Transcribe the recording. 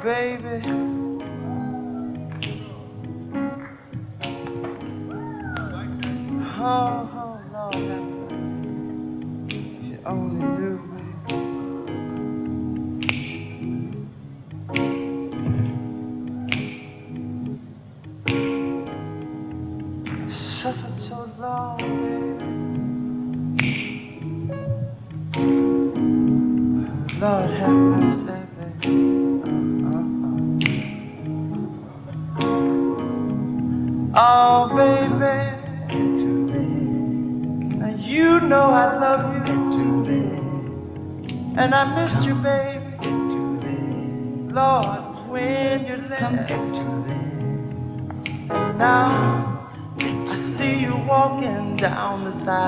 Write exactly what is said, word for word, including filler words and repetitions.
baby. Oh, oh, Lord, if you only knew me. I've suffered so long, baby. Lord have mercy, baby. Oh, baby, now you know I love you, and I missed you, baby. Lord, when you left, and now I see you walking down the side.